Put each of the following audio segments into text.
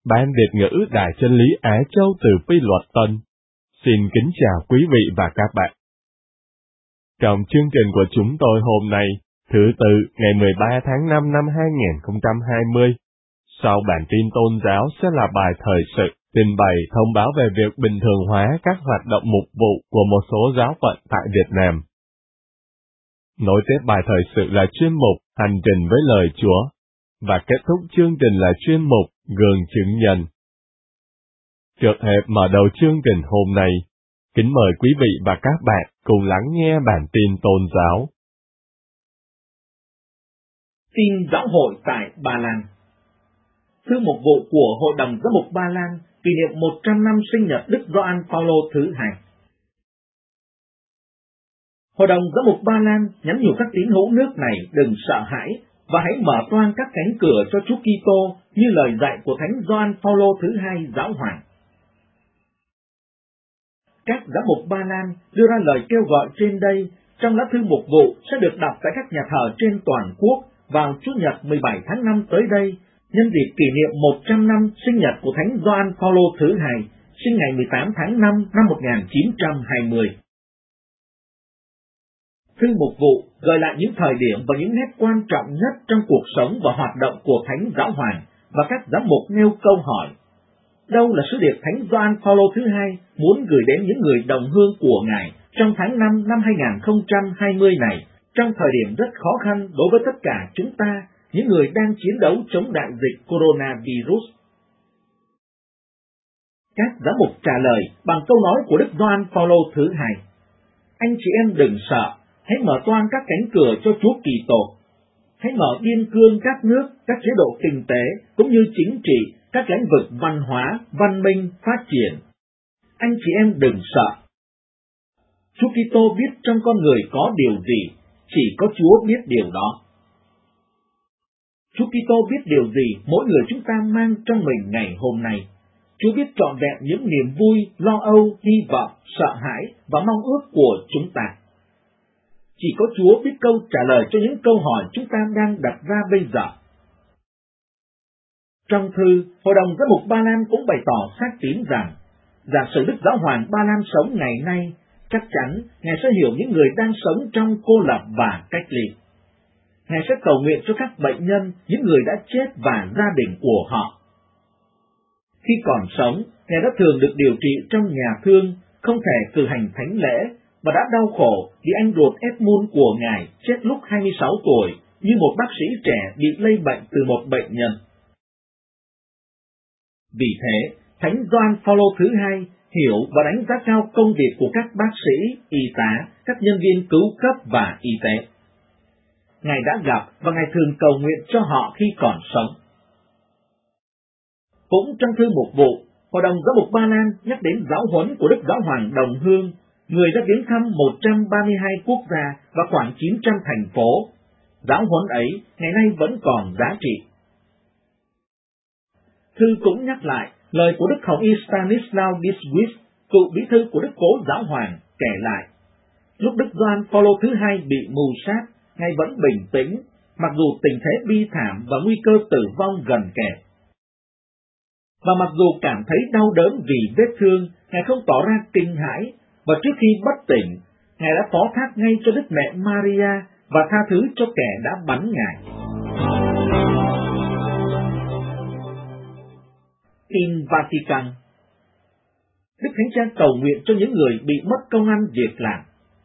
Ban Việt ngữ Đài Chân lý Á Châu từ Phi Luật Tân xin kính chào quý vị và các bạn. Trong chương trình của chúng tôi hôm nay, thứ Tư, ngày 13 tháng 5 năm 2020, sau bản tin tôn giáo sẽ là bài thời sự, trình bày thông báo về việc bình thường hóa các hoạt động mục vụ của một số giáo phận tại Việt Nam. Nối tiếp bài thời sự là chuyên mục Hành trình với lời Chúa, và kết thúc chương trình là chuyên mục Gương chứng nhân. Trước hết mở đầu chương trình hôm nay, kính mời quý vị và các bạn cùng lắng nghe bản tin tôn giáo. Tin giáo hội tại Ba Lan. Thư mục vụ của Hội đồng Giám mục Ba Lan kỷ niệm 100 năm sinh nhật Đức Gioan Phaolô thứ hai. Hội đồng Giám mục Ba Lan nhắn nhủ các tín hữu nước này đừng sợ hãi và hãy mở toang các cánh cửa cho Chúa Kitô như lời dạy của Thánh Gioan Phaolô thứ hai giáo hoàng. Các giám mục Ba Lan đưa ra lời kêu gọi trên đây trong lá thư mục vụ sẽ được đọc tại các nhà thờ trên toàn quốc vào Chủ nhật 17 tháng 5 tới đây, nhân dịp kỷ niệm 100 năm sinh nhật của Thánh Gioan Phaolô thứ hai, sinh ngày 18 tháng 5 năm 1920. Thư mục vụ gợi lại những thời điểm và những nét quan trọng nhất trong cuộc sống và hoạt động của Thánh Giáo Hoàng, và các giám mục nêu câu hỏi: đâu là sứ điệp Thánh Gioan Phaolô thứ hai muốn gửi đến những người đồng hương của Ngài trong tháng 5 năm 2020 này, trong thời điểm rất khó khăn đối với tất cả chúng ta, những người đang chiến đấu chống đại dịch coronavirus? Các giám mục trả lời bằng câu nói của Đức Gioan Phaolô thứ hai: anh chị em đừng sợ, hãy mở toang các cánh cửa cho Chúa Kitô. Hãy mở biên cương các nước, các chế độ kinh tế cũng như chính trị, các lĩnh vực văn hóa, văn minh, phát triển. Anh chị em đừng sợ. Chúa Kitô biết trong con người có điều gì, chỉ có Chúa biết điều đó. Chúa Kitô biết điều gì mỗi người chúng ta mang trong mình ngày hôm nay. Chúa biết trọn vẹn những niềm vui, lo âu, hy vọng, sợ hãi và mong ước của chúng ta. Chỉ có Chúa biết câu trả lời cho những câu hỏi chúng ta đang đặt ra bây giờ. Trong thư, Hội đồng Giám mục Ba Lan cũng bày tỏ xác tín rằng, giả sử Đức Giáo hoàng Ba Lan sống ngày nay, chắc chắn Ngài sẽ hiểu những người đang sống trong cô lập và cách ly. Ngài sẽ cầu nguyện cho các bệnh nhân, những người đã chết và gia đình của họ. Khi còn sống, Ngài đã thường được điều trị trong nhà thương, không thể cử hành thánh lễ, và đã đau khổ vì anh ruột Edmund của Ngài chết lúc 26 tuổi, như một bác sĩ trẻ bị lây bệnh từ một bệnh nhân. Vì thế, Thánh Gioan Phaolô thứ hai hiểu và đánh giá cao công việc của các bác sĩ, y tá, các nhân viên cứu cấp và y tế. Ngài đã gặp và Ngài thường cầu nguyện cho họ khi còn sống. Cũng trong thư mục vụ, Hội đồng Giám mục Ba Lan nhắc đến giáo huấn của Đức Giáo hoàng Đồng Hương, người đã viếng thăm 132 quốc gia và khoảng 900 thành phố. Giáo huấn ấy ngày nay vẫn còn giá trị. Thư cũng nhắc lại lời của Đức Hồng y Stanislaw Biswitz, cựu bí thư của Đức Cố Giáo hoàng, kể lại: lúc Đức Gioan Phaolô thứ hai bị mưu sát, Ngài vẫn bình tĩnh, mặc dù tình thế bi thảm và nguy cơ tử vong gần kề. Và mặc dù cảm thấy đau đớn vì vết thương, Ngài không tỏ ra kinh hãi, và trước khi bất tỉnh, Ngài đã phó thác ngay cho Đức Mẹ Maria và tha thứ cho kẻ đã bắn Ngài. Tin Vatican. Đức Thánh Cha cầu nguyện cho những người bị mất công ăn việc làm.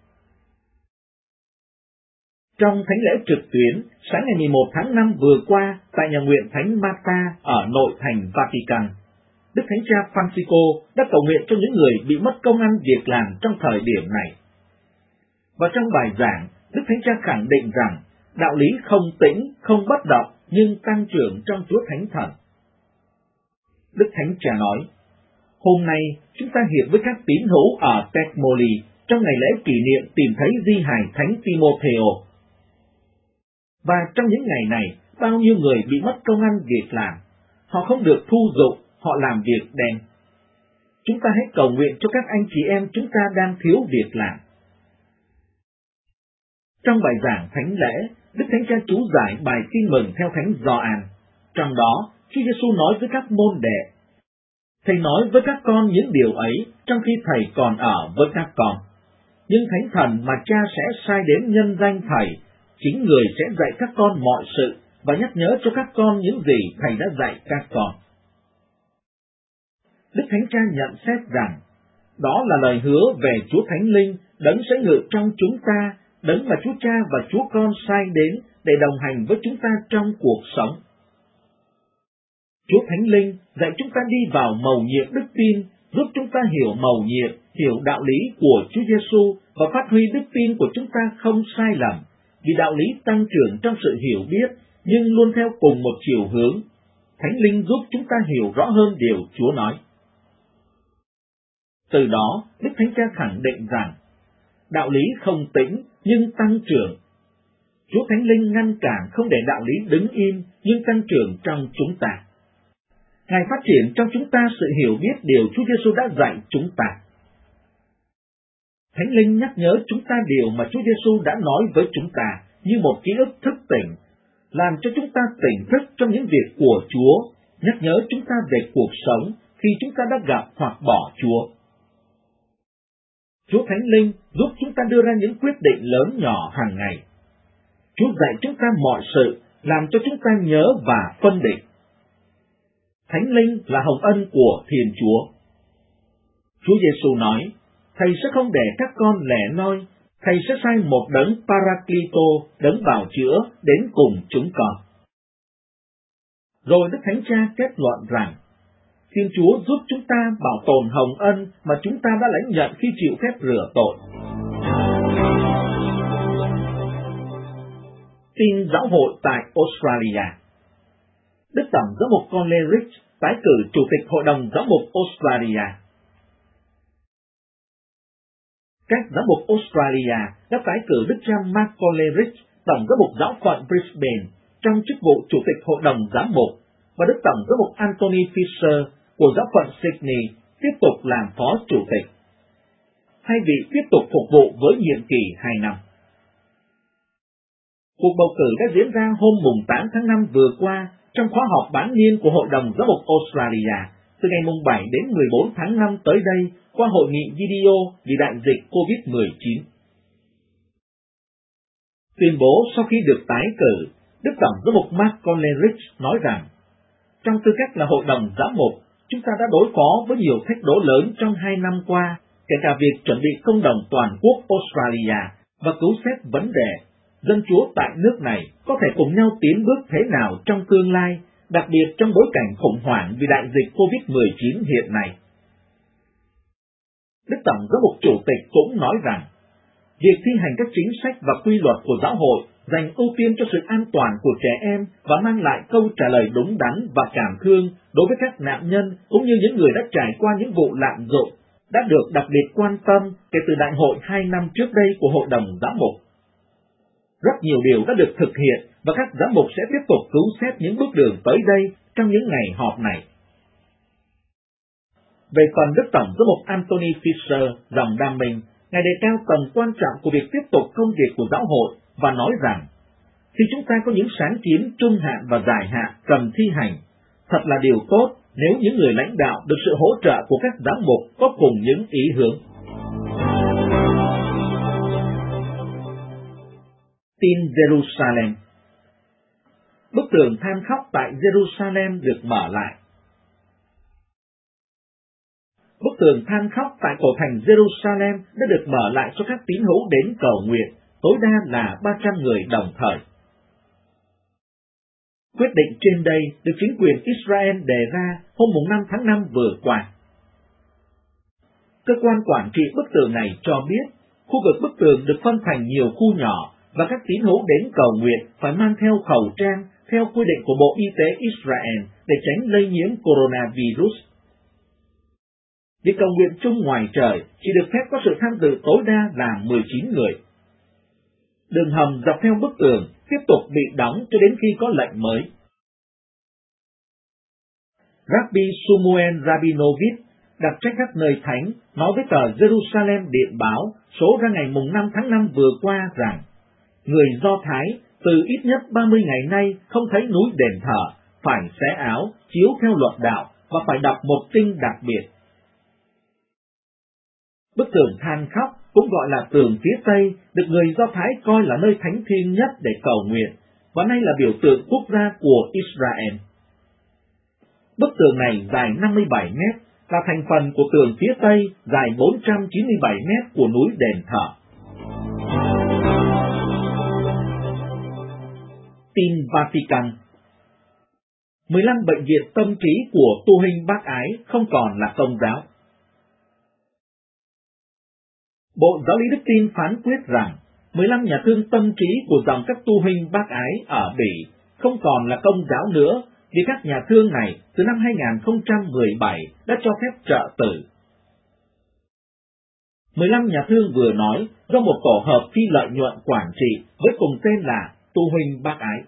Trong thánh lễ trực tuyến, sáng ngày 11 tháng 5 vừa qua, tại nhà nguyện Thánh Marta ở nội thành Vatican, Đức Thánh Cha Francisco đã cầu nguyện cho những người bị mất công ăn việc làm trong thời điểm này. Và trong bài giảng, Đức Thánh Cha khẳng định rằng đạo lý không tĩnh, không bất động, nhưng tăng trưởng trong Chúa Thánh Thần. Đức Thánh Cha nói: hôm nay chúng ta hiệp với các tín hữu ở Tekmoli trong ngày lễ kỷ niệm tìm thấy di hài Thánh Timotheo. Và trong những ngày này, bao nhiêu người bị mất công ăn việc làm, họ không được thu dụng, họ làm việc đen. Chúng ta hãy cầu nguyện cho các anh chị em chúng ta đang thiếu việc làm. Trong bài giảng thánh lễ, Đức Thánh Cha chú giải bài tin mừng theo Thánh Gioan. Trong đó, Chúa Giêsu nói với các môn đệ: Thầy nói với các con những điều ấy trong khi Thầy còn ở với các con. Nhưng Thánh Thần mà Cha sẽ sai đến nhân danh Thầy, chính Người sẽ dạy các con mọi sự và nhắc nhớ cho các con những gì Thầy đã dạy các con. Đức Thánh Cha nhận xét rằng, đó là lời hứa về Chúa Thánh Linh, đấng sẽ ngự trong chúng ta, đấng mà Chúa Cha và Chúa Con sai đến để đồng hành với chúng ta trong cuộc sống. Chúa Thánh Linh dạy chúng ta đi vào mầu nhiệm đức tin, giúp chúng ta hiểu mầu nhiệm, hiểu đạo lý của Chúa Giêsu và phát huy đức tin của chúng ta không sai lầm, vì đạo lý tăng trưởng trong sự hiểu biết nhưng luôn theo cùng một chiều hướng. Thánh Linh giúp chúng ta hiểu rõ hơn điều Chúa nói. Từ đó, Đức Thánh Cha khẳng định rằng, đạo lý không tĩnh nhưng tăng trưởng. Chúa Thánh Linh ngăn cản không để đạo lý đứng im nhưng tăng trưởng trong chúng ta. Ngài phát triển trong chúng ta sự hiểu biết điều Chúa Giêsu đã dạy chúng ta. Thánh Linh nhắc nhớ chúng ta điều mà Chúa Giêsu đã nói với chúng ta như một ký ức thức tỉnh, làm cho chúng ta tỉnh thức trong những việc của Chúa, nhắc nhớ chúng ta về cuộc sống khi chúng ta đã gặp hoặc bỏ Chúa. Chúa Thánh Linh giúp chúng ta đưa ra những quyết định lớn nhỏ hàng ngày. Chúa dạy chúng ta mọi sự, làm cho chúng ta nhớ và phân định. Thánh Linh là hồng ân của Thiên Chúa. Chúa Giêsu nói, Thầy sẽ không để các con lẻ loi, Thầy sẽ sai một đấng Paraclito, đấng bào chữa, đến cùng chúng con. Rồi Đức Thánh Cha kết luận rằng, Thiên Chúa giúp chúng ta bảo tồn hồng ân mà chúng ta đã lãnh nhận khi chịu phép rửa tội. Tin giáo hội tại Australia. Đức Tổng giám mục Conley Rich tái cử Chủ tịch Hội đồng Giám mục Australia. Các giám mục Australia đã tái cử Đức cha Mark Conley Rich, Tổng giám mục giáo phận Brisbane, trong chức vụ Chủ tịch Hội đồng Giám mục, và Đức Tổng giám mục Anthony Fisher của giáo phận Sydney tiếp tục làm Phó Chủ tịch. Hai vị tiếp tục phục vụ với nhiệm kỳ 2 năm. Cuộc bầu cử đã diễn ra hôm 8 tháng 5 vừa qua trong khóa họp bán niên của Hội đồng Giám mục Australia từ ngày 7 đến 14 tháng 5 tới đây qua hội nghị video vì đại dịch COVID-19. Tuyên bố sau khi được tái cử, Đức Tổng giám mục Mark Conley Rich nói rằng, trong tư cách là Hội đồng Giám mục, chúng ta đã đối phó với nhiều thách đố lớn trong 2 năm qua, kể cả việc chuẩn bị công đồng toàn quốc Australia và cứu xét vấn đề dân Chúa tại nước này có thể cùng nhau tiến bước thế nào trong tương lai, đặc biệt trong bối cảnh khủng hoảng vì đại dịch COVID-19 hiện nay. Đức Tổng giám mục Chủ tịch cũng nói rằng, việc thi hành các chính sách và quy luật của giáo hội dành ưu tiên cho sự an toàn của trẻ em và mang lại câu trả lời đúng đắn và cảm thương đối với các nạn nhân cũng như những người đã trải qua những vụ lạm dụng, đã được đặc biệt quan tâm kể từ đại hội 2 năm trước đây của Hội đồng Giám mục. Rất nhiều điều đã được thực hiện và các giám mục sẽ tiếp tục cứu xét những bước đường tới đây trong những ngày họp này. Về phần Đức Tổng giám mục Anthony Fisher, dòng Đam Minh, Ngài đề cao tầm quan trọng của việc tiếp tục công việc của giáo hội và nói rằng, khi chúng ta có những sáng kiến trung hạn và dài hạn cần thi hành, thật là điều tốt nếu những người lãnh đạo được sự hỗ trợ của các giám mục có cùng những ý hướng. Tin Jerusalem. Bức tường than khóc tại Jerusalem được mở lại. Bức tường than khóc tại cổ thành Jerusalem đã được mở lại cho các tín hữu đến cầu nguyện, tối đa là 300 người đồng thời. Quyết định trên đây được chính quyền Israel đề ra hôm 5 tháng 5 vừa qua. Cơ quan quản trị bức tường này cho biết, khu vực bức tường được phân thành nhiều khu nhỏ và các tín hữu đến cầu nguyện phải mang theo khẩu trang theo quy định của Bộ Y tế Israel để tránh lây nhiễm coronavirus. Việc cầu nguyện chung ngoài trời chỉ được phép có sự tham dự tối đa là 19 người. Đường hầm dọc theo bức tường tiếp tục bị đóng cho đến khi có lệnh mới. Rabbi Shmuel Rabinovich, đặc trách các nơi thánh, nói với tờ Jerusalem Điện báo số ra ngày 5 tháng 5 vừa qua rằng, người Do Thái từ ít nhất 30 ngày nay không thấy núi đền thờ, phải xé áo, chiếu theo luật đạo và phải đọc một kinh đặc biệt. Bức tường than khóc cũng gọi là tường phía Tây, được người Do Thái coi là nơi thánh thiêng nhất để cầu nguyện, và nay là biểu tượng quốc gia của Israel. Bức tường này dài 57 mét, là thành phần của tường phía Tây dài 497 mét của núi Đền Thờ. Tin Vatican. 15 bệnh viện tâm trí của tu huynh Bác Ái không còn là công giáo. Bộ Giáo lý Đức Tin phán quyết rằng 15 nhà thương tâm trí của dòng các tu huynh Bác Ái ở Bỉ không còn là công giáo nữa, vì các nhà thương này từ năm 2017 đã cho phép trợ tử. 15 nhà thương vừa nói do một tổ hợp phi lợi nhuận quản trị với cùng tên là Tu huynh Bác Ái.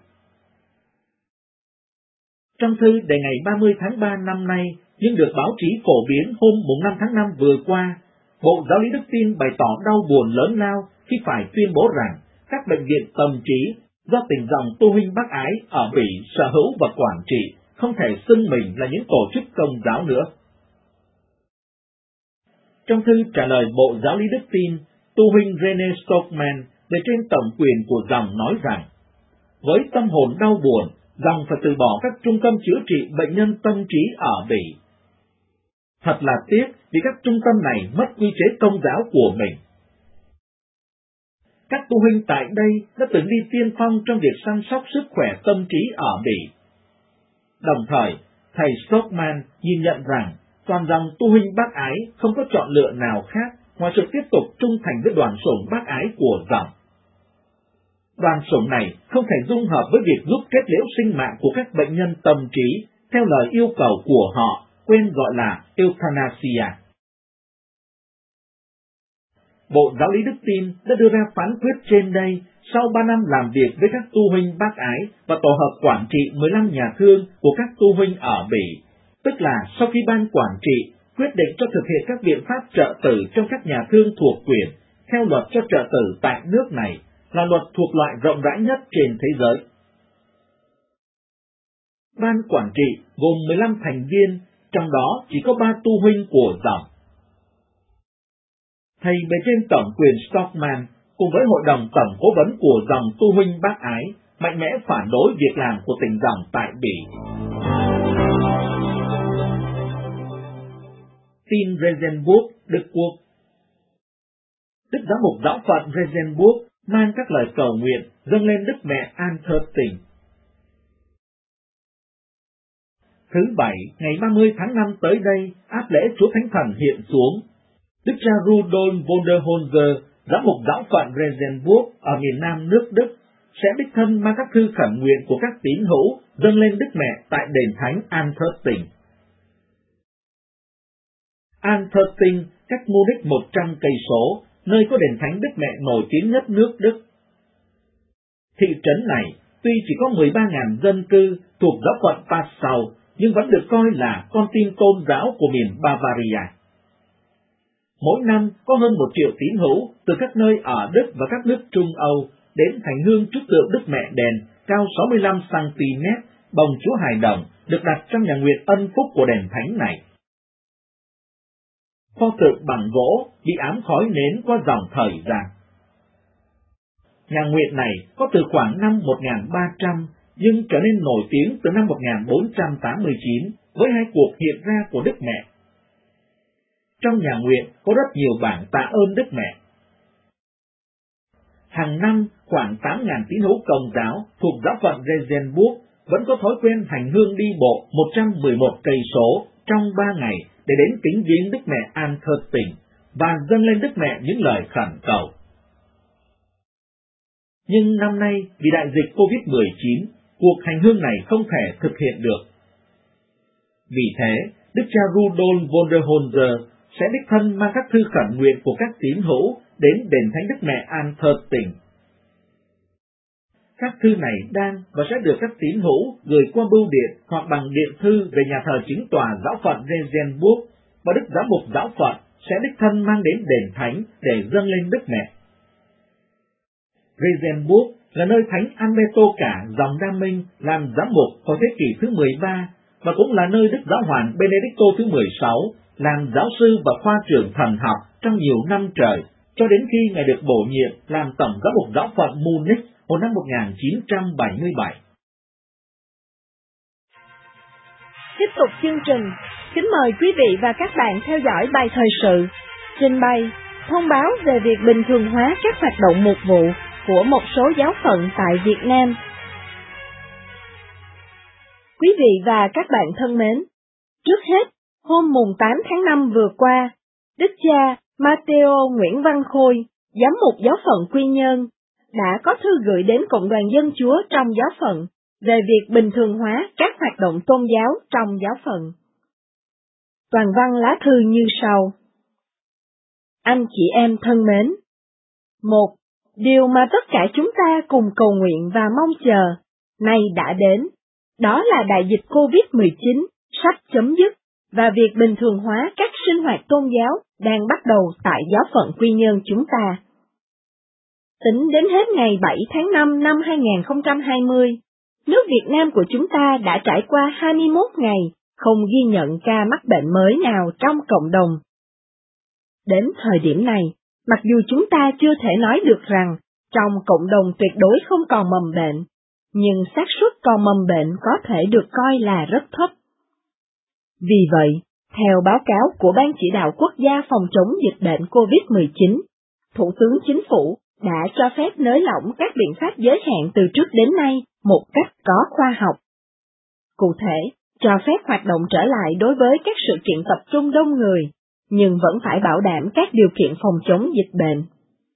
Trong thư đề ngày 30 tháng 3 năm nay, nhưng được báo chí phổ biến hôm 5 tháng 5 vừa qua, Bộ Giáo lý Đức Tin bày tỏ đau buồn lớn lao khi phải tuyên bố rằng các bệnh viện tâm trí do tình dòng tu huynh Bác Ái ở Bỉ sở hữu và quản trị không thể xưng mình là những tổ chức công giáo nữa. Trong thư trả lời Bộ Giáo lý Đức Tin, tu huynh René Stockman về trên tổng quyền của dòng nói rằng, với tâm hồn đau buồn, dòng phải từ bỏ các trung tâm chữa trị bệnh nhân tâm trí ở Bỉ. Thật là tiếc vì các trung tâm này mất quy chế công giáo của mình. Các tu huynh tại đây đã từng đi tiên phong trong việc săn sóc sức khỏe tâm trí ở Bỉ. Đồng thời, thầy Stockman nhìn nhận rằng toàn dòng tu huynh Bác Ái không có chọn lựa nào khác ngoài sự tiếp tục trung thành với đoàn sủng Bác Ái của dòng. Đoàn sủng này không thể dung hợp với việc giúp kết liễu sinh mạng của các bệnh nhân tâm trí theo lời yêu cầu của họ, quen gọi là euthanasia. Bộ Giáo lý Đức Tin đã đưa ra phán quyết trên đây sau 3 năm làm việc với các tu huynh Bác Ái và tổ hợp quản trị 15 nhà thương của các tu huynh ở Bỉ, tức là sau khi ban quản trị quyết định cho thực hiện các biện pháp trợ tử trong các nhà thương thuộc quyền, theo luật cho trợ tử tại nước này, là luật thuộc loại rộng rãi nhất trên thế giới. Ban quản trị gồm 15 thành viên, trong đó chỉ có 3 tu huynh của dòng. Thầy bề trên tổng quyền Stockman cùng với hội đồng tổng cố vấn của dòng tu huynh Bác Ái mạnh mẽ phản đối việc làm của tỉnh dòng tại Bỉ. Tin Regensburg, Đức Quốc. Đức Giám mục Giáo phận Regensburg mang các lời cầu nguyện dâng lên Đức Mẹ Anthea. Thứ Bảy, ngày 30 tháng 5 tới đây, áp lễ Chúa Thánh Thần hiện xuống. Đức cha Rudolf von der Holzer, Giám mục Giáo phận Regensburg ở miền Nam nước Đức, sẽ đích thân mang các thư khẩn nguyện của các tín hữu dâng lên Đức Mẹ tại đền thánh Anthea. Anthea cách Munich 100 cây số, nơi có đền thánh Đức Mẹ nổi tiếng nhất nước Đức. Thị trấn này tuy chỉ có 13.000 dân cư thuộc giáo phận Passau, nhưng vẫn được coi là con tim tôn giáo của miền Bavaria. Mỗi năm có hơn 1 triệu tín hữu từ các nơi ở Đức và các nước Trung Âu đến hành hương trước tượng Đức Mẹ đền cao 65 cm, bồng Chúa Hài Đồng được đặt trong nhà nguyện ân phúc của đền thánh này. Pho tượng bằng gỗ bị ám khói nến qua dòng thời gian. Nhà nguyện này có từ khoảng năm 1300, nhưng trở nên nổi tiếng từ năm 1489 với 2 cuộc hiện ra của Đức Mẹ. Trong nhà nguyện có rất nhiều bảng tạ ơn Đức Mẹ. Hàng năm, khoảng 8.000 tín hữu Công giáo thuộc giáo phận Regensburg vẫn có thói quen hành hương đi bộ 111 cây số trong 3 ngày để đến kính viếng Đức Mẹ Anthea và dâng lên Đức Mẹ những lời khẩn cầu. Nhưng năm nay, vì đại dịch COVID-19, cuộc hành hương này không thể thực hiện được. Vì thế, Đức cha Rudolf von der Holzer sẽ đích thân mang các thư khẩn nguyện của các tín hữu đến đền thánh Đức Mẹ Anthea. Các thư này đang và sẽ được các tín hữu gửi qua bưu điện hoặc bằng điện thư về nhà thờ chính tòa giáo phận Regensburg, và Đức Giám mục Giáo phận sẽ đích thân mang đến đền thánh để dâng lên Đức Mẹ. Regensburg là nơi Thánh Alberto Cả dòng Đa Minh làm giám mục vào thế kỷ thứ 13 và cũng là nơi Đức Giáo hoàng Benedicto thứ 16 làm giáo sư và khoa trưởng thần học trong nhiều năm trời, cho đến khi Ngài được bổ nhiệm làm tổng giám mục giáo phận Munich hồi năm 1977. Tiếp tục chương trình, kính mời quý vị và các bạn theo dõi bài thời sự, trình bày, thông báo về việc bình thường hóa các hoạt động mục vụ của một số giáo phận tại Việt Nam. Quý vị và các bạn thân mến, trước hết, hôm mùng 8 tháng 5 vừa qua, Đức cha Matteo Nguyễn Văn Khôi, giám mục giáo phận Quy Nhơn, đã có thư gửi đến Cộng đoàn Dân Chúa trong giáo phận về việc bình thường hóa các hoạt động tôn giáo trong giáo phận. Toàn văn lá thư như sau. Anh chị em thân mến, 1. Điều mà tất cả chúng ta cùng cầu nguyện và mong chờ, nay đã đến, đó là đại dịch COVID-19 sắp chấm dứt và việc bình thường hóa các sinh hoạt tôn giáo đang bắt đầu tại giáo phận Quy Nhơn chúng ta. Tính đến hết ngày 7 tháng 5 năm 2020, nước Việt Nam của chúng ta đã trải qua 21 ngày không ghi nhận ca mắc bệnh mới nào trong cộng đồng. Đến thời điểm này, mặc dù chúng ta chưa thể nói được rằng trong cộng đồng tuyệt đối không còn mầm bệnh, nhưng xác suất còn mầm bệnh có thể được coi là rất thấp. Vì vậy, theo báo cáo của Ban Chỉ đạo Quốc gia phòng chống dịch bệnh COVID-19, Thủ tướng Chính phủ đã cho phép nới lỏng các biện pháp giới hạn từ trước đến nay một cách có khoa học. Cụ thể, cho phép hoạt động trở lại đối với các sự kiện tập trung đông người, nhưng vẫn phải bảo đảm các điều kiện phòng chống dịch bệnh.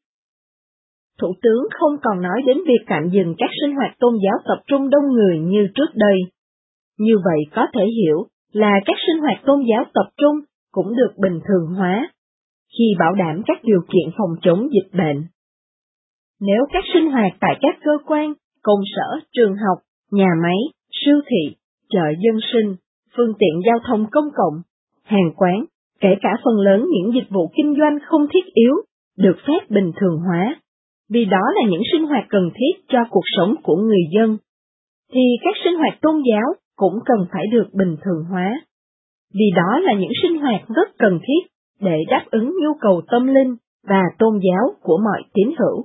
Thủ tướng không còn nói đến việc tạm dừng các sinh hoạt tôn giáo tập trung đông người như trước đây. Như vậy có thể hiểu là các sinh hoạt tôn giáo tập trung cũng được bình thường hóa, khi bảo đảm các điều kiện phòng chống dịch bệnh. Nếu các sinh hoạt tại các cơ quan, công sở, trường học, nhà máy, siêu thị, chợ dân sinh, phương tiện giao thông công cộng, hàng quán, kể cả phần lớn những dịch vụ kinh doanh không thiết yếu, được phép bình thường hóa, vì đó là những sinh hoạt cần thiết cho cuộc sống của người dân, thì các sinh hoạt tôn giáo cũng cần phải được bình thường hóa, vì đó là những sinh hoạt rất cần thiết để đáp ứng nhu cầu tâm linh và tôn giáo của mọi tín hữu.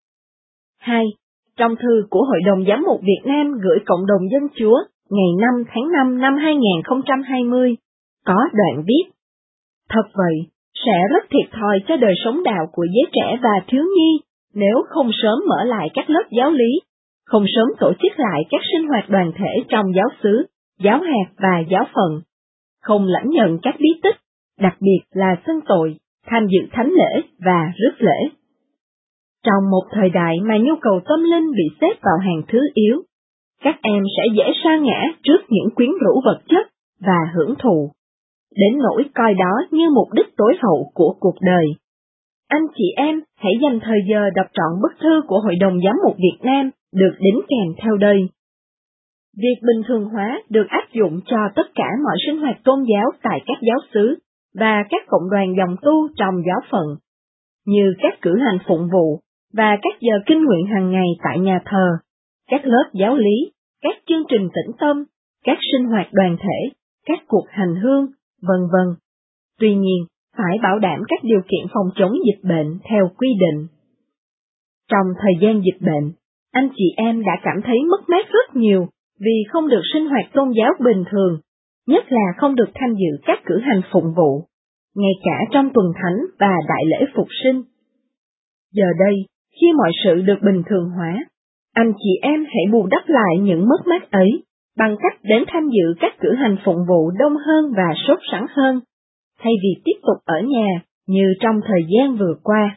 2. Trong thư của Hội đồng Giám mục Việt Nam gửi Cộng đồng Dân Chúa ngày 5 tháng 5 năm 2020, có đoạn viết: Thật vậy, sẽ rất thiệt thòi cho đời sống đạo của giới trẻ và thiếu nhi nếu không sớm mở lại các lớp giáo lý, không sớm tổ chức lại các sinh hoạt đoàn thể trong giáo xứ, giáo hạt và giáo phận, không lãnh nhận các bí tích, đặc biệt là xưng tội, tham dự thánh lễ và rước lễ. Trong một thời đại mà nhu cầu tâm linh bị xếp vào hàng thứ yếu, các em sẽ dễ sa ngã trước những quyến rũ vật chất và hưởng thụ, đến nỗi coi đó như mục đích tối hậu của cuộc đời. Anh chị em hãy dành thời giờ đọc trọn bức thư của Hội đồng Giám mục Việt Nam được đính kèm theo đây. Việc bình thường hóa được áp dụng cho tất cả mọi sinh hoạt tôn giáo tại các giáo xứ và các cộng đoàn dòng tu trong giáo phận, như các cử hành phụng vụ và các giờ kinh nguyện hàng ngày tại nhà thờ, các lớp giáo lý, các chương trình tĩnh tâm, các sinh hoạt đoàn thể, các cuộc hành hương, vân vân. Tuy nhiên, phải bảo đảm các điều kiện phòng chống dịch bệnh theo quy định. Trong thời gian dịch bệnh, anh chị em đã cảm thấy mất mát rất nhiều vì không được sinh hoạt tôn giáo bình thường, nhất là không được tham dự các cử hành phụng vụ, ngay cả trong tuần thánh và đại lễ phục sinh. Giờ đây, khi mọi sự được bình thường hóa, anh chị em hãy bù đắp lại những mất mát ấy bằng cách đến tham dự các cử hành phụng vụ đông hơn và sốt sắng hơn, thay vì tiếp tục ở nhà như trong thời gian vừa qua.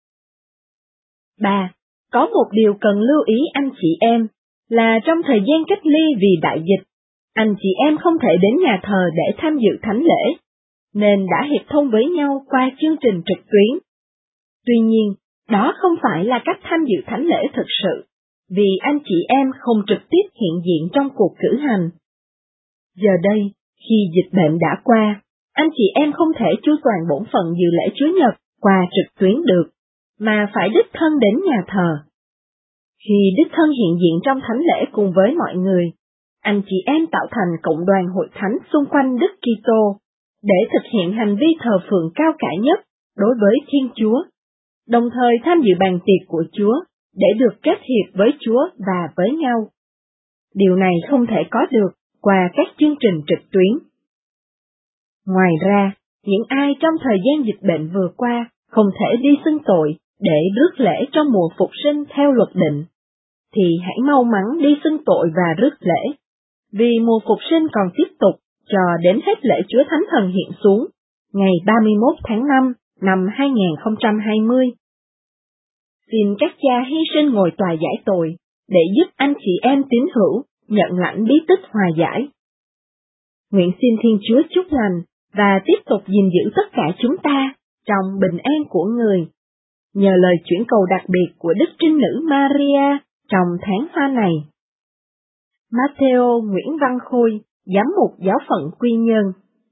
3. Có một điều cần lưu ý anh chị em, là trong thời gian cách ly vì đại dịch, anh chị em không thể đến nhà thờ để tham dự thánh lễ, nên đã hiệp thông với nhau qua chương trình trực tuyến. Tuy nhiên, đó không phải là cách tham dự thánh lễ thực sự, vì anh chị em không trực tiếp hiện diện trong cuộc cử hành. Giờ đây, khi dịch bệnh đã qua, anh chị em không thể chu toàn bổn phận dự lễ Chúa Nhật qua trực tuyến được, mà phải đích thân đến nhà thờ. Khi đích thân hiện diện trong thánh lễ cùng với mọi người, anh chị em tạo thành cộng đoàn hội thánh xung quanh Đức Kitô để thực hiện hành vi thờ phượng cao cả nhất đối với Thiên Chúa, đồng thời tham dự bàn tiệc của Chúa để được kết hiệp với Chúa và với nhau. Điều này không thể có được qua các chương trình trực tuyến. Ngoài ra, những ai trong thời gian dịch bệnh vừa qua không thể đi xưng tội để rước lễ trong mùa phục sinh theo luật định, thì hãy mau mắn đi xưng tội và rước lễ, vì mùa phục sinh còn tiếp tục cho đến hết lễ Chúa Thánh Thần hiện xuống, ngày 31 tháng 5 năm 2020. Xin các cha hy sinh ngồi tòa giải tội, để giúp anh chị em tín hữu nhận lãnh bí tích hòa giải. Nguyện xin Thiên Chúa chúc lành và tiếp tục gìn giữ tất cả chúng ta trong bình an của người, nhờ lời chuyển cầu đặc biệt của Đức Trinh Nữ Maria trong tháng hoa này. Matthew Nguyễn Văn Khôi, Giám mục Giáo phận Quy Nhơn.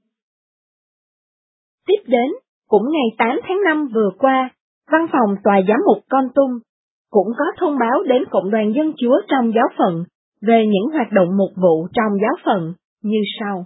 Tiếp đến, cũng ngày 8 tháng 5 vừa qua, Văn phòng Tòa Giám mục Kon Tum cũng có thông báo đến Cộng đoàn Dân Chúa trong giáo phận về những hoạt động mục vụ trong giáo phận như sau.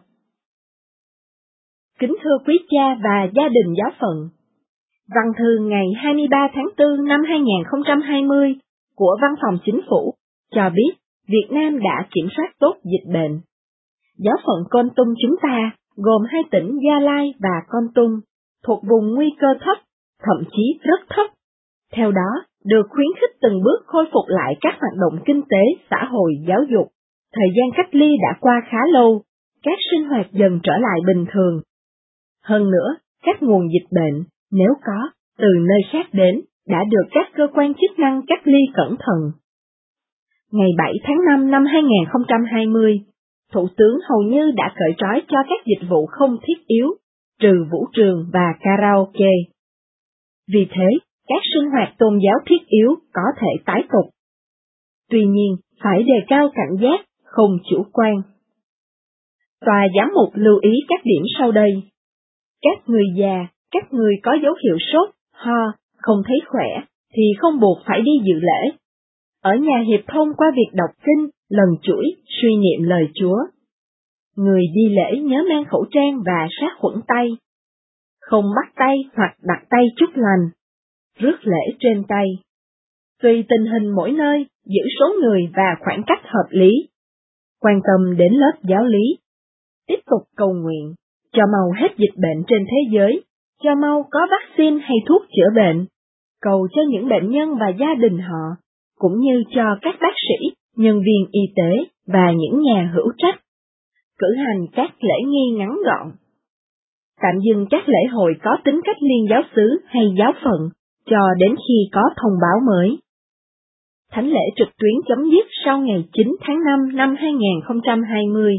Kính thưa quý cha và gia đình giáo phận, văn thư ngày 23 tháng 4 năm 2020 của Văn phòng Chính phủ cho biết Việt Nam đã kiểm soát tốt dịch bệnh. Giáo phận Kon Tum chúng ta gồm 2 tỉnh Gia Lai và Kon Tum, thuộc vùng nguy cơ thấp, thậm chí rất thấp. Theo đó, được khuyến khích từng bước khôi phục lại các hoạt động kinh tế, xã hội, giáo dục. Thời gian cách ly đã qua khá lâu, các sinh hoạt dần trở lại bình thường. Hơn nữa, các nguồn dịch bệnh, nếu có, từ nơi khác đến, đã được các cơ quan chức năng cách ly cẩn thận. Ngày 7 tháng 5 năm 2020, Thủ tướng hầu như đã cởi trói cho các dịch vụ không thiết yếu, trừ vũ trường và karaoke. Vì thế, các sinh hoạt tôn giáo thiết yếu có thể tái tục. Tuy nhiên, phải đề cao cảnh giác, không chủ quan. Tòa giám mục lưu ý các điểm sau đây. Các người già, các người có dấu hiệu sốt, ho, không thấy khỏe, thì không buộc phải đi dự lễ. Ở nhà hiệp thông qua việc đọc kinh, lần chuỗi, suy niệm lời Chúa. Người đi lễ nhớ mang khẩu trang và sát khuẩn tay. Không bắt tay hoặc đặt tay chúc lành. Rước lễ trên tay. Tùy tình hình mỗi nơi, giữ số người và khoảng cách hợp lý. Quan tâm đến lớp giáo lý. Tiếp tục cầu nguyện, cho mau hết dịch bệnh trên thế giới, cho mau có vaccine hay thuốc chữa bệnh. Cầu cho những bệnh nhân và gia đình họ, cũng như cho các bác sĩ, nhân viên y tế và những nhà hữu trách. Cử hành các lễ nghi ngắn gọn. Tạm dừng các lễ hội có tính cách liên giáo xứ hay giáo phận, cho đến khi có thông báo mới. Thánh lễ trực tuyến chấm dứt sau ngày 9 tháng 5 năm 2020.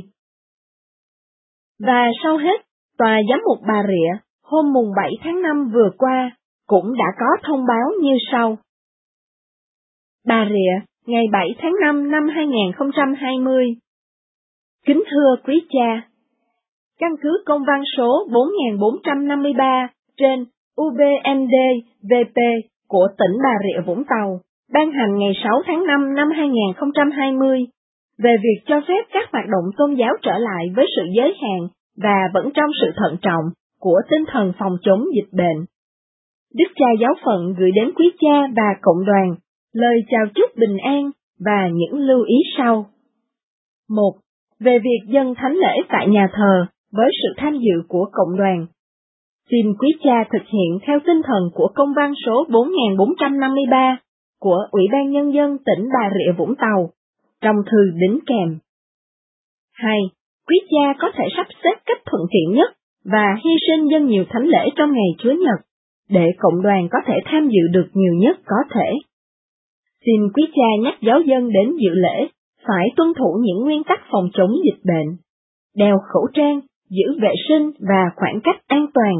Và sau hết, Tòa Giám mục Bà Rịa, hôm mùng 7 tháng 5 vừa qua, cũng đã có thông báo như sau. Bà Rịa, ngày 7 tháng 5 năm 2020. Kính thưa quý cha, căn cứ công văn số 4453 trên UBND-VP của tỉnh Bà Rịa Vũng Tàu, ban hành ngày 6 tháng 5 năm 2020, về việc cho phép các hoạt động tôn giáo trở lại với sự giới hạn và vẫn trong sự thận trọng của tinh thần phòng chống dịch bệnh. Đức cha giáo phận gửi đến quý cha và cộng đoàn lời chào chúc bình an và những lưu ý sau. 1. Về việc dâng thánh lễ tại nhà thờ với sự tham dự của cộng đoàn. Xin quý cha thực hiện theo tinh thần của công văn số 4453 của Ủy ban Nhân dân tỉnh Bà Rịa Vũng Tàu, trong thư đính kèm. 2. Quý cha có thể sắp xếp cách thuận tiện nhất và hy sinh dâng nhiều thánh lễ trong ngày Chúa Nhật, để cộng đoàn có thể tham dự được nhiều nhất có thể. Xin quý cha nhắc giáo dân đến dự lễ, phải tuân thủ những nguyên tắc phòng chống dịch bệnh, đeo khẩu trang, giữ vệ sinh và khoảng cách an toàn.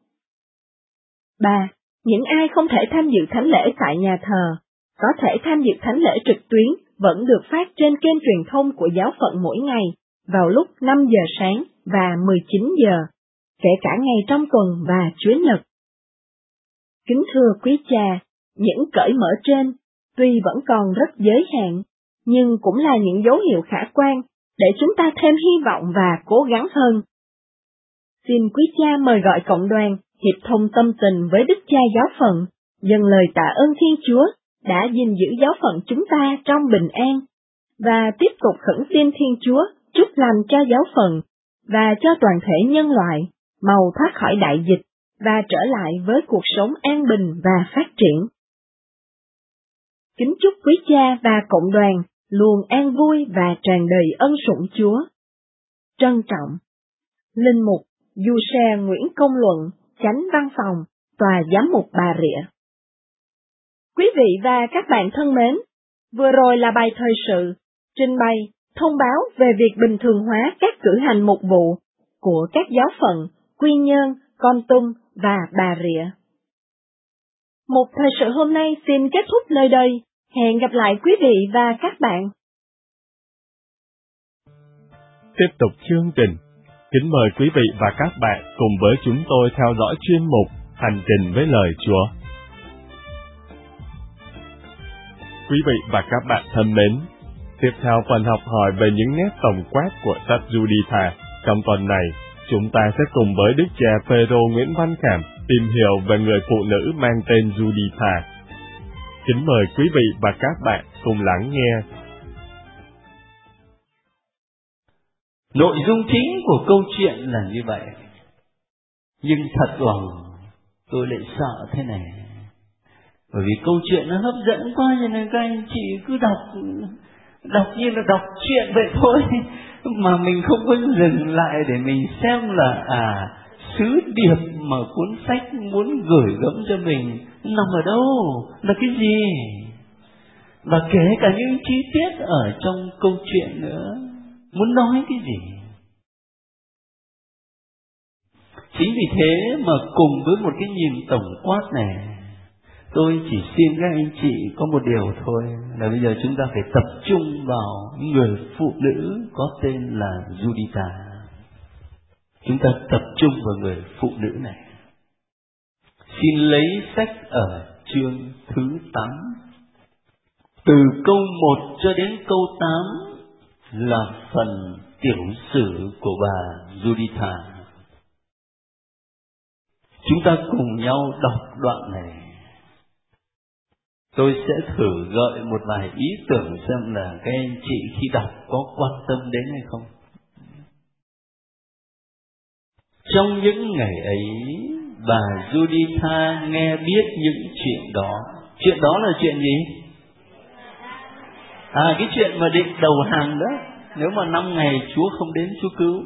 3. Những ai không thể tham dự thánh lễ tại nhà thờ, có thể tham dự thánh lễ trực tuyến vẫn được phát trên kênh truyền thông của giáo phận mỗi ngày, vào lúc 5 giờ sáng và 19 giờ, kể cả ngày trong tuần và Chúa Nhật. Kính thưa quý cha, những cởi mở trên, tuy vẫn còn rất giới hạn, nhưng cũng là những dấu hiệu khả quan để chúng ta thêm hy vọng và cố gắng hơn. Xin quý cha mời gọi cộng đoàn hiệp thông tâm tình với Đức Cha Giáo phận, dâng lời tạ ơn Thiên Chúa đã gìn giữ giáo phận chúng ta trong bình an, và tiếp tục khẩn xin Thiên Chúa chúc lành cho giáo phận và cho toàn thể nhân loại mau thoát khỏi đại dịch và trở lại với cuộc sống an bình và phát triển. Kính chúc quý cha và cộng đoàn luôn an vui và tràn đầy ân sủng Chúa. Trân trọng, Linh mục Du Xe Nguyễn Công Luận, Chánh Văn phòng, Tòa Giám mục Bà Rịa. Quý vị và các bạn thân mến, vừa rồi là bài thời sự, trình bày, thông báo về việc bình thường hóa các cử hành mục vụ của các giáo phận Quy Nhơn, Kon Tum và Bà Rịa. Một thời sự hôm nay xin kết thúc nơi đây. Hẹn gặp lại quý vị và các bạn. Tiếp tục chương trình. Kính mời quý vị và các bạn cùng với chúng tôi theo dõi chuyên mục Hành trình với lời Chúa. Quý vị và các bạn thân mến, tiếp theo phần học hỏi về những nét tổng quát của sách Giuditta, trong tuần này, chúng ta sẽ cùng với Đức cha Phêrô Nguyễn Văn Khảm tìm hiểu về người phụ nữ mang tên Giuditta. Kính mời quý vị và các bạn cùng lắng nghe. Nội dung chính của câu chuyện là như vậy. Nhưng thật lòng tôi lại sợ thế này. Bởi vì câu chuyện nó hấp dẫn quá cho nên các anh chị cứ đọc như là đọc chuyện vậy thôi. Mà mình không có dừng lại để mình xem là sứ điệp mà cuốn sách muốn gửi gắm cho mình nằm ở đâu, là cái gì, và kể cả những chi tiết ở trong câu chuyện nữa, muốn nói cái gì. Chính vì thế mà cùng với một cái nhìn tổng quát này, tôi chỉ xin các anh chị có một điều thôi, là bây giờ chúng ta phải tập trung vào người phụ nữ có tên là Giuditta. Chúng ta tập trung vào người phụ nữ này. Xin lấy sách ở chương thứ 8. Từ câu 1 cho đến câu 8 là phần tiểu sử của bà Giuditta. Chúng ta cùng nhau đọc đoạn này. Tôi sẽ thử gợi một vài ý tưởng xem là các anh chị khi đọc có quan tâm đến hay không. Trong những ngày ấy, bà Giuditta nghe biết những chuyện đó. Chuyện đó là chuyện gì? Cái chuyện mà định đầu hàng đó. Nếu mà 5 ngày Chúa không đến Chúa cứu.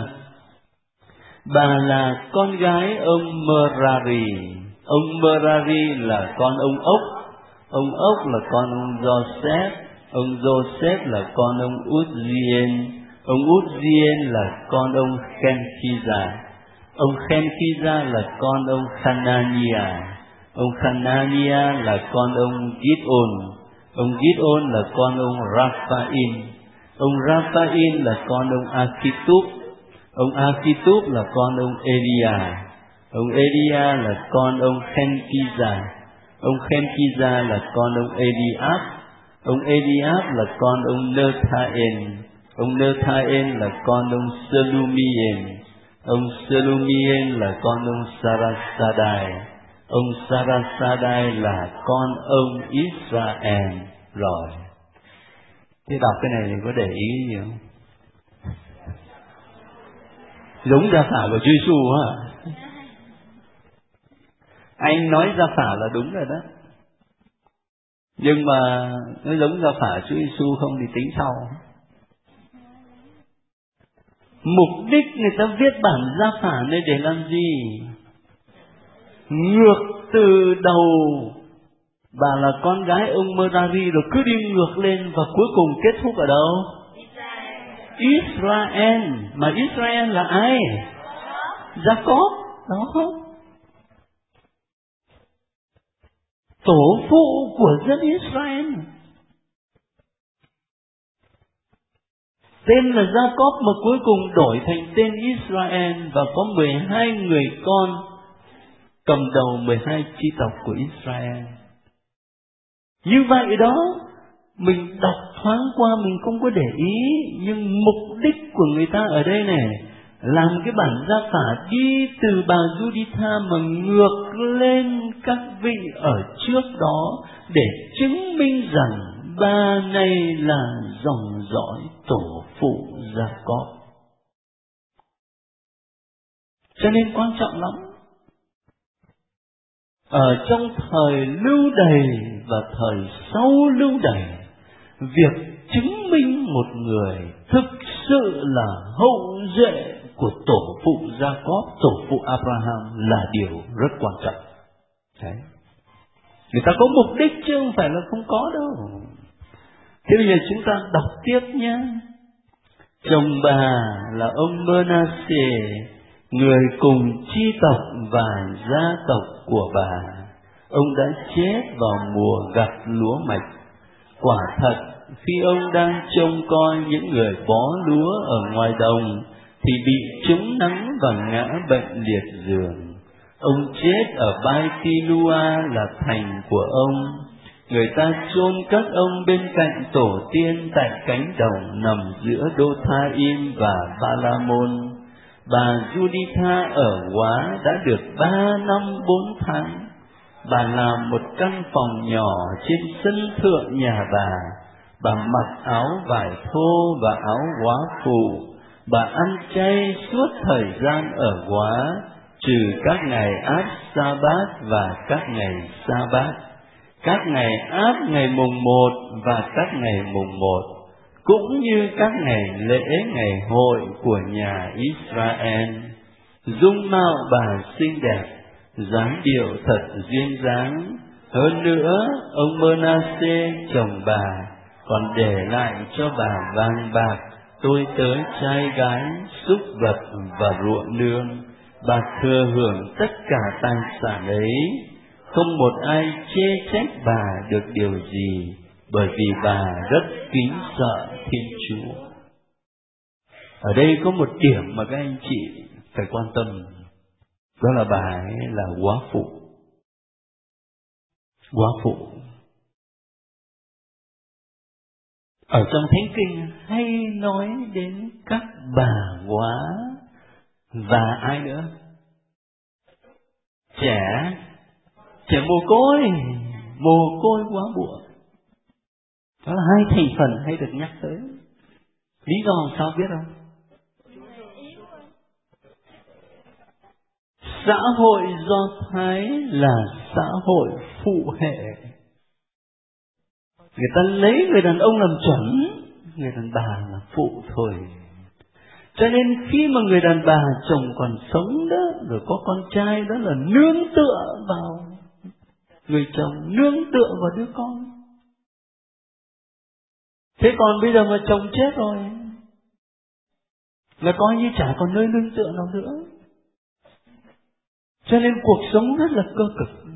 Bà là con gái ông Merari. Ông Merari là con ông Ốc. Ông Ốc là con ông Joseph. Ông Joseph là con ông Uzziel. Ông Uzziel là con ông Khenkiza. Ông Khenkiza là con ông Hanania. Ông Hanania là con ông Gideon. Ông Gideon là con ông Raphaim. Ông Raphaim là con ông Akitub. Ông Akitub là con ông Elia. Ông Elia là con ông Khenkiza. Ông Khenkiza là con ông Eliab. Ông Eliab là con ông Nethaen. Ông Nethaen là con ông Selumien. Ông Selumien là con ông Sarasadai. Ông Sarasadai là con ông Israel. Rồi, thế đọc cái này thì có để ý gì không? Giống gia phả của Chúa Giêsu hả? Anh nói gia phả là đúng rồi đó. Nhưng mà nó giống gia phả Chúa Giêsu không thì tính sau. Mục đích người ta viết bản gia phả này để làm gì? Ngược từ đầu, bà là con gái ông Merari rồi cứ đi ngược lên và cuối cùng kết thúc ở đâu? Israel. Mà Israel là ai? Jacob. Đó, tổ phụ của dân Israel. Tên là Jacob mà cuối cùng đổi thành tên Israel, và có 12 người con cầm đầu 12 chi tộc của Israel. Như vậy đó, mình đọc thoáng qua mình không có để ý, nhưng mục đích của người ta ở đây này, làm cái bản gia phả đi từ bà Juditha mà ngược lên các vị ở trước đó để chứng minh rằng bà này là dòng dõi tổ phụ Gia-cốp. Cho nên quan trọng lắm. Ở trong thời lưu đày và thời sau lưu đày, việc chứng minh một người thực sự là hậu duệ của tổ phụ Gia-cốp, tổ phụ Abraham là điều rất quan trọng. Đấy. Người ta có mục đích chứ không phải là không có đâu. Thế bây giờ chúng ta đọc tiếp nhé. Chồng bà là ông Manasseh, người cùng chi tộc và gia tộc của bà. Ông đã chết vào mùa gặt lúa mạch. Quả thật, khi ông đang trông coi những người bó lúa ở ngoài đồng, thì bị trúng nắng và ngã bệnh liệt giường. Ông chết ở Bai-ti-lua là thành của ông. Người ta chôn cất ông bên cạnh tổ tiên tại cánh đồng nằm giữa Đô-tha-im và Ba-la-môn. Bà Juditha ở Góa đã được 3 năm 4 tháng. Bà làm một căn phòng nhỏ trên sân thượng nhà bà. Bà mặc áo vải thô và áo góa phụ. Bà ăn chay suốt thời gian ở Góa, trừ các ngày áp sa-bát và các ngày sa-bát, các ngày áp ngày mùng 1 và các ngày mùng 1, cũng như các ngày lễ ngày hội của nhà Israel. Dung mạo bà xinh đẹp, dáng điệu thật duyên dáng. Hơn nữa, ông Manasseh chồng bà còn để lại cho bà vàng bạc, tôi tớ trai gái, súc vật và ruộng nương. Bà thừa hưởng tất cả tài sản ấy. Không một ai chê trách bà được điều gì, bởi vì bà rất kính sợ Thiên Chúa. Ở đây có một điểm mà các anh chị phải quan tâm, đó là bà ấy là góa phụ. Góa phụ. Ở trong Thánh Kinh hay nói đến các bà góa và ai nữa? Trẻ mồ côi góa bụa. Đó là hai thành phần hay được nhắc tới. Lý do làm sao biết không? Xã hội Do Thái là xã hội phụ hệ. Người ta lấy người đàn ông làm chuẩn, người đàn bà là phụ thôi. Cho nên khi mà người đàn bà chồng còn sống đó, rồi có con trai đó là nương tựa vào người chồng, nương tựa vào đứa con. Thế còn bây giờ mà chồng chết rồi là coi như chả còn nơi nương tựa nào nữa. Cho nên cuộc sống rất là cơ cực.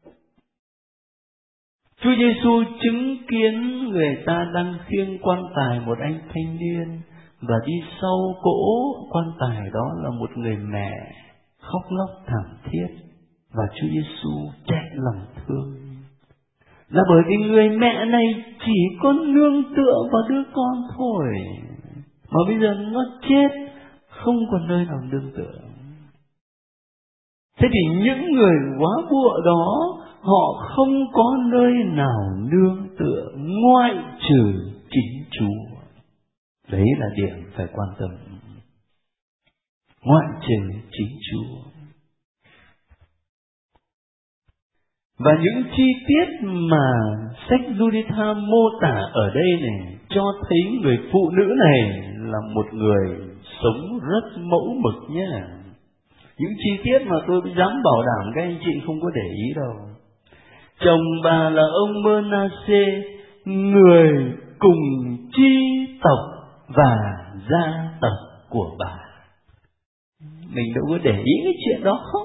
Chúa Giêsu chứng kiến người ta đang khiêng quan tài một anh thanh niên, và đi sau cỗ quan tài đó là một người mẹ khóc lóc thảm thiết, và Chúa Giêsu trách lòng thương. Là bởi vì người mẹ này chỉ có nương tựa vào đứa con thôi, mà bây giờ nó chết, không còn nơi nào nương tựa. Thế thì những người góa bụa đó, họ không có nơi nào nương tựa ngoại trừ chính Chúa. Đấy là điểm phải quan tâm. Ngoại trừ chính Chúa. Và những chi tiết mà sách Juditha mô tả ở đây này cho thấy người phụ nữ này là một người sống rất mẫu mực nhé. Những chi tiết mà tôi dám bảo đảm các anh chị không có để ý đâu. Chồng bà là ông Manasseh, người cùng chi tộc và gia tộc của bà. Mình đâu có để ý cái chuyện đó không?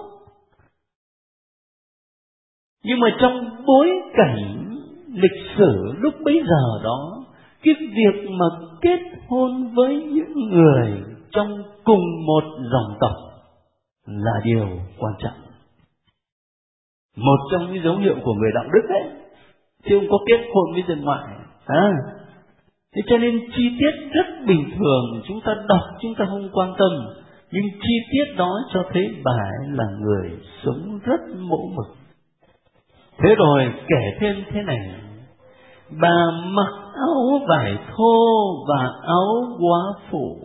Nhưng mà trong bối cảnh lịch sử lúc bấy giờ đó, cái việc mà kết hôn với những người trong cùng một dòng tộc là điều quan trọng. Một trong những dấu hiệu của người đạo đức ấy chứ không có kết hôn với dân ngoại. Thế cho nên chi tiết rất bình thường, chúng ta đọc chúng ta không quan tâm, nhưng chi tiết đó cho thấy bà ấy là người sống rất mẫu mực. Thế rồi kể thêm thế này, bà mặc áo vải thô và áo góa phủ.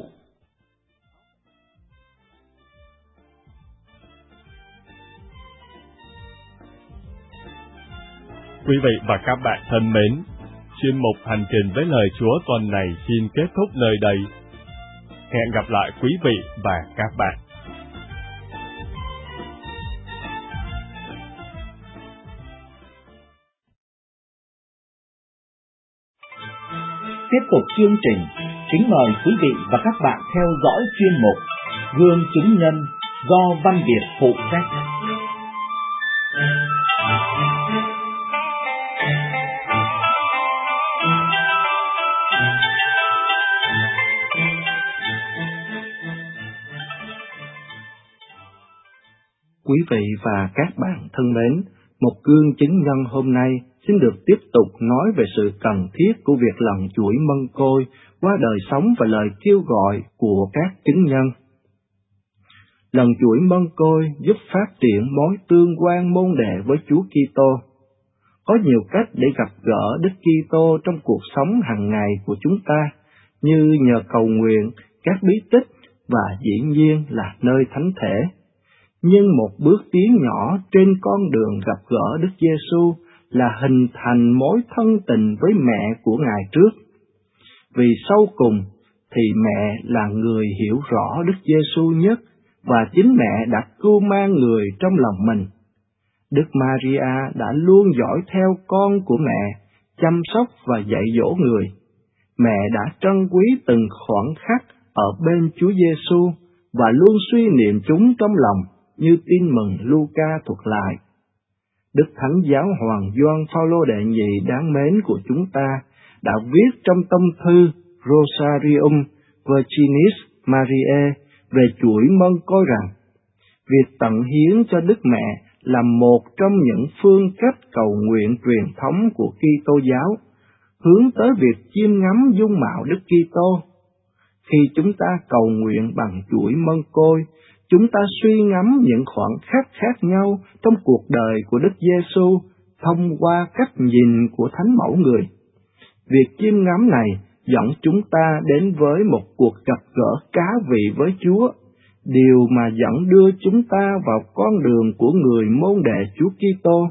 Quý vị và các bạn thân mến, chuyên mục Hành trình với lời Chúa tuần này xin kết thúc nơi đây. Hẹn gặp lại quý vị và các bạn. Tiếp tục chương trình, kính mời quý vị và các bạn theo dõi chuyên mục Gương chứng nhân do Văn Việt phụ trách. Quý vị và các bạn thân mến, một gương chứng nhân hôm nay xin được tiếp tục nói về sự cần thiết của việc lần chuỗi mân côi qua đời sống và lời kêu gọi của các chứng nhân. Lần chuỗi mân côi giúp phát triển mối tương quan môn đệ với Chúa Kitô. Có nhiều cách để gặp gỡ Đức Kitô trong cuộc sống hàng ngày của chúng ta, như nhờ cầu nguyện, các bí tích và dĩ nhiên là nơi thánh thể. Nhưng một bước tiến nhỏ trên con đường gặp gỡ Đức Giêsu là hình thành mối thân tình với mẹ của Ngài trước. Vì sau cùng thì mẹ là người hiểu rõ Đức Giêsu nhất và chính mẹ đã cưu mang người trong lòng mình. Đức Maria đã luôn dõi theo con của mẹ, chăm sóc và dạy dỗ người. Mẹ đã trân quý từng khoảnh khắc ở bên Chúa Giêsu và luôn suy niệm chúng trong lòng, như tin mừng Luca thuật lại. Đức Thánh Giáo Hoàng Gioan Phaolô đệ nhị đáng mến của chúng ta đã viết trong tâm thư Rosarium Virginis Mariae về chuỗi mân côi rằng, việc tận hiến cho Đức Mẹ là một trong những phương cách cầu nguyện truyền thống của Kitô giáo, hướng tới việc chiêm ngắm dung mạo Đức Kitô. Khi chúng ta cầu nguyện bằng chuỗi mân côi, chúng ta suy ngắm những khoảnh khắc khác nhau trong cuộc đời của Đức Giêsu thông qua cách nhìn của Thánh Mẫu Người. Việc chiêm ngắm này dẫn chúng ta đến với một cuộc gặp gỡ cá vị với Chúa, điều mà dẫn đưa chúng ta vào con đường của người môn đệ Chúa Kitô.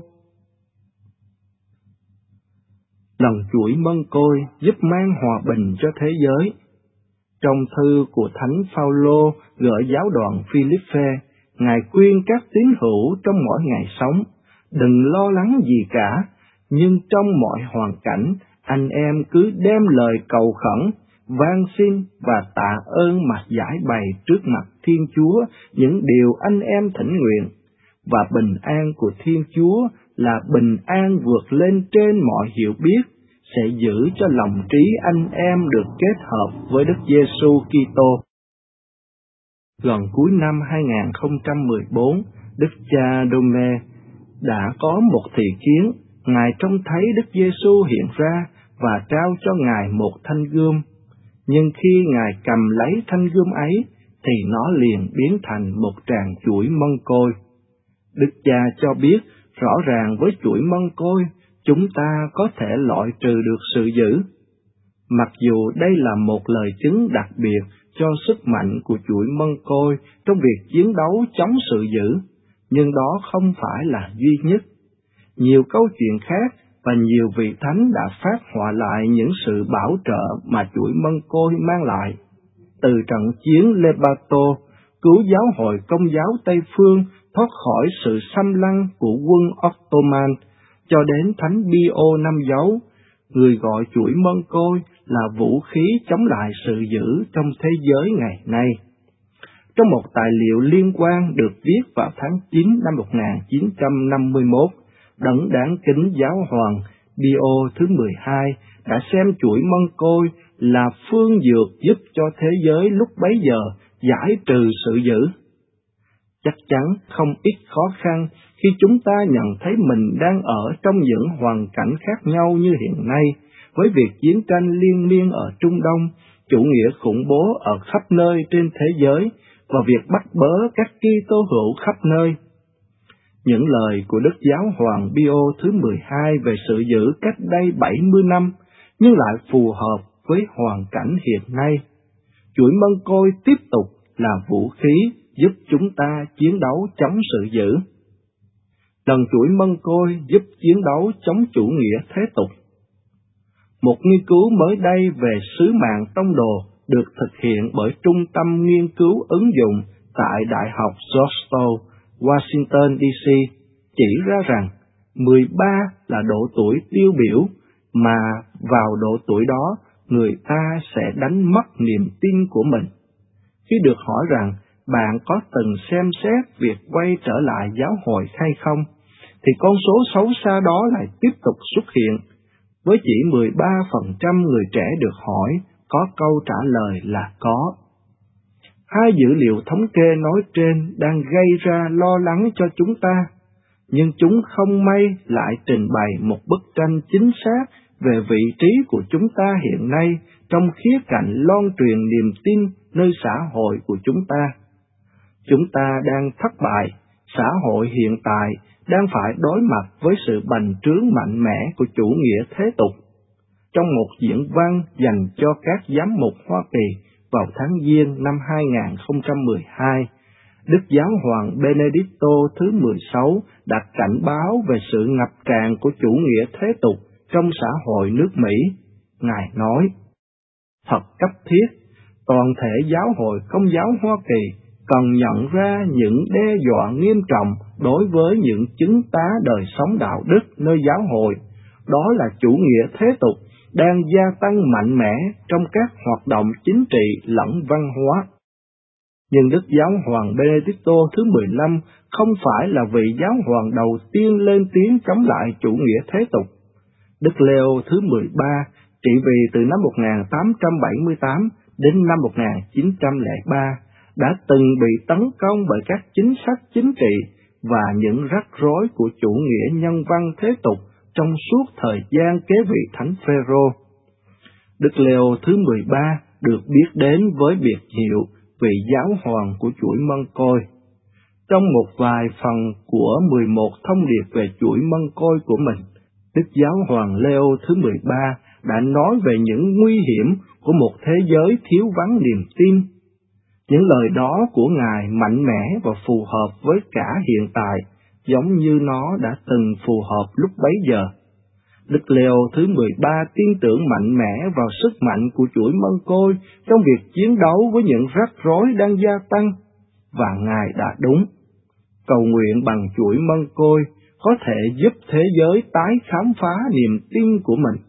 Lần chuỗi mân côi giúp mang hòa bình cho thế giới. Trong thư của Thánh Phaolô gửi giáo đoàn Philippe, Ngài khuyên các tín hữu trong mỗi ngày sống, đừng lo lắng gì cả, nhưng trong mọi hoàn cảnh, anh em cứ đem lời cầu khẩn, van xin và tạ ơn mà giải bày trước mặt Thiên Chúa những điều anh em thỉnh nguyện, và bình an của Thiên Chúa là bình an vượt lên trên mọi hiểu biết, sẽ giữ cho lòng trí anh em được kết hợp với Đức Giêsu Kitô. Gần cuối năm 2014, Đức cha Dome đã có một thị kiến. Ngài trông thấy Đức Giêsu hiện ra và trao cho Ngài một thanh gươm. Nhưng khi Ngài cầm lấy thanh gươm ấy, thì nó liền biến thành một tràng chuỗi mân côi. Đức cha cho biết rõ ràng với chuỗi mân côi, chúng ta có thể loại trừ được sự dữ. Mặc dù đây là một lời chứng đặc biệt cho sức mạnh của chuỗi mân côi trong việc chiến đấu chống sự dữ, nhưng đó không phải là duy nhất. Nhiều câu chuyện khác và nhiều vị thánh đã phát họa lại những sự bảo trợ mà chuỗi mân côi mang lại. Từ trận chiến Lepanto, cứu giáo hội Công giáo Tây Phương thoát khỏi sự xâm lăng của quân Ottoman, cho đến Thánh Pio Năm Dấu, người gọi chuỗi mân côi là vũ khí chống lại sự dữ trong thế giới ngày nay. Trong một tài liệu liên quan được viết vào tháng 9 năm 1951, đấng đáng kính giáo hoàng Pio thứ 12 đã xem chuỗi mân côi là phương dược giúp cho thế giới lúc bấy giờ giải trừ sự dữ. Chắc chắn không ít khó khăn khi chúng ta nhận thấy mình đang ở trong những hoàn cảnh khác nhau như hiện nay, với việc chiến tranh liên miên ở Trung Đông, chủ nghĩa khủng bố ở khắp nơi trên thế giới, và việc bắt bớ các Kitô hữu khắp nơi. Những lời của Đức Giáo hoàng Pio thứ 12 về sự giữ cách đây 70 năm, nhưng lại phù hợp với hoàn cảnh hiện nay. Chuỗi mân côi tiếp tục là vũ khí giúp chúng ta chiến đấu chống sự dữ. Lần chuỗi mân côi giúp chiến đấu chống chủ nghĩa thế tục. Một nghiên cứu mới đây về sứ mạng tông đồ được thực hiện bởi Trung tâm Nghiên cứu ứng dụng tại Đại học Georgetown, Washington DC, chỉ ra rằng 13 là độ tuổi tiêu biểu mà vào độ tuổi đó người ta sẽ đánh mất niềm tin của mình. Khi được hỏi rằng bạn có từng xem xét việc quay trở lại giáo hội hay không, thì con số xấu xa đó lại tiếp tục xuất hiện, với chỉ 13% người trẻ được hỏi có câu trả lời là có. Hai dữ liệu thống kê nói trên đang gây ra lo lắng cho chúng ta, nhưng chúng không may lại trình bày một bức tranh chính xác về vị trí của chúng ta hiện nay trong khía cạnh loan truyền niềm tin nơi xã hội của chúng ta. Chúng ta đang thất bại, xã hội hiện tại đang phải đối mặt với sự bành trướng mạnh mẽ của chủ nghĩa thế tục. Trong một diễn văn dành cho các giám mục Hoa Kỳ vào tháng Giêng năm 2012, Đức Giáo hoàng Benedicto thứ 16 đã cảnh báo về sự ngập tràn của chủ nghĩa thế tục trong xã hội nước Mỹ. Ngài nói, thật cấp thiết, toàn thể giáo hội Công giáo Hoa Kỳ cần nhận ra những đe dọa nghiêm trọng đối với những chứng tá đời sống đạo đức nơi giáo hội, đó là chủ nghĩa thế tục đang gia tăng mạnh mẽ trong các hoạt động chính trị lẫn văn hóa. Nhưng Đức Giáo hoàng Benedicto thứ 15 không phải là vị giáo hoàng đầu tiên lên tiếng chống lại chủ nghĩa thế tục. Đức Leo thứ 13 trị vì từ năm 1878 đến năm 1903 đã từng bị tấn công bởi các chính sách chính trị và những rắc rối của chủ nghĩa nhân văn thế tục trong suốt thời gian kế vị Thánh Phêrô. Đức Leo thứ 13 được biết đến với biệt hiệu vị giáo hoàng của chuỗi mân côi. Trong một vài phần của 11 thông điệp về chuỗi mân côi của mình, Đức Giáo hoàng Leo thứ 13 đã nói về những nguy hiểm của một thế giới thiếu vắng niềm tin. Những lời đó của Ngài mạnh mẽ và phù hợp với cả hiện tại, giống như nó đã từng phù hợp lúc bấy giờ. Đức Leo thứ 13 tin tưởng mạnh mẽ vào sức mạnh của chuỗi mân côi trong việc chiến đấu với những rắc rối đang gia tăng, và Ngài đã đúng. Cầu nguyện bằng chuỗi mân côi có thể giúp thế giới tái khám phá niềm tin của mình.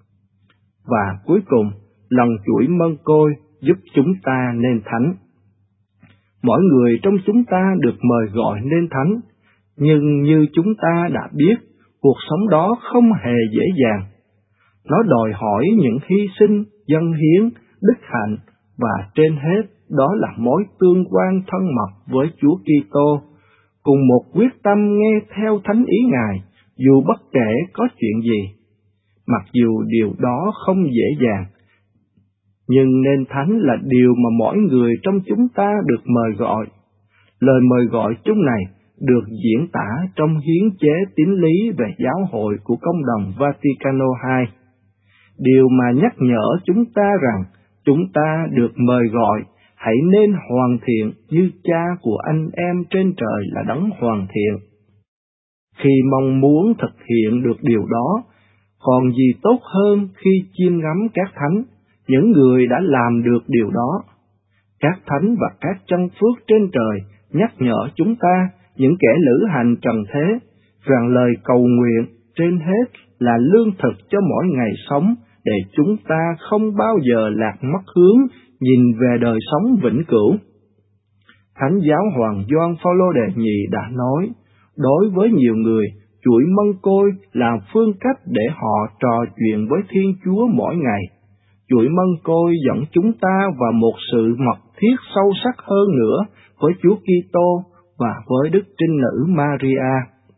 Và cuối cùng, lần chuỗi mân côi giúp chúng ta nên thánh. Mỗi người trong chúng ta được mời gọi nên thánh, nhưng như chúng ta đã biết, cuộc sống đó không hề dễ dàng. Nó đòi hỏi những hy sinh, dâng hiến, đức hạnh, và trên hết đó là mối tương quan thân mật với Chúa Kitô, cùng một quyết tâm nghe theo thánh ý Ngài, dù bất kể có chuyện gì. Mặc dù điều đó không dễ dàng, nhưng nên thánh là điều mà mỗi người trong chúng ta được mời gọi. Lời mời gọi chung này được diễn tả trong hiến chế tín lý về giáo hội của Công đồng Vaticano II. Điều mà nhắc nhở chúng ta rằng chúng ta được mời gọi hãy nên hoàn thiện như Cha của anh em trên trời là đấng hoàn thiện. Khi mong muốn thực hiện được điều đó, còn gì tốt hơn khi chiêm ngắm các thánh, những người đã làm được điều đó. Các thánh và các chân phước trên trời nhắc nhở chúng ta, những kẻ lữ hành trần thế, rằng lời cầu nguyện trên hết là lương thực cho mỗi ngày sống, để chúng ta không bao giờ lạc mất hướng nhìn về đời sống vĩnh cửu. Thánh Giáo hoàng Gioan Phaolô đệ nhị đã nói, đối với nhiều người, chuỗi mân côi là phương cách để họ trò chuyện với Thiên Chúa mỗi ngày. Chuỗi mân côi dẫn chúng ta vào một sự mật thiết sâu sắc hơn nữa với Chúa Kitô và với Đức Trinh Nữ Maria.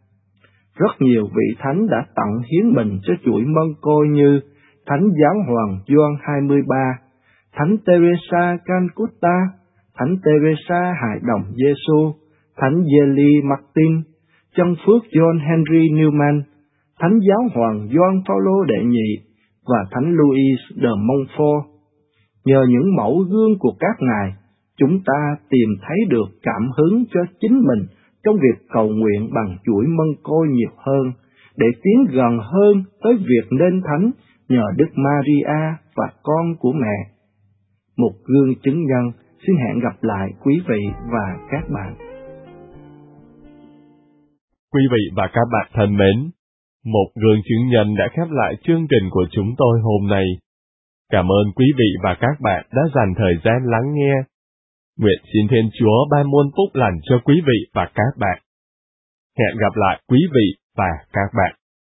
Rất nhiều vị thánh đã tặng hiến mình cho chuỗi mân côi như Thánh Giáo Hoàng Gioan 23, Thánh Teresa Calcutta, Thánh Teresa Hài Đồng Giêsu, Thánh Zélie Martin, Chân Phước John Henry Newman, Thánh Giáo Hoàng Gioan Phaolô đệ nhị và Thánh Louis de Montfort. Nhờ những mẫu gương của các ngài, chúng ta tìm thấy được cảm hứng cho chính mình trong việc cầu nguyện bằng chuỗi mân côi nhiều hơn, để tiến gần hơn tới việc nên thánh nhờ Đức Maria và con của mẹ. Một gương chứng nhân. Xin hẹn gặp lại quý vị và các bạn. Quý vị và các bạn thân mến, một gương chứng nhân đã khép lại chương trình của chúng tôi hôm nay. Cảm ơn quý vị và các bạn đã dành thời gian lắng nghe. Nguyện xin Thiên Chúa ban muôn phúc lành cho quý vị và các bạn. Hẹn gặp lại quý vị và các bạn.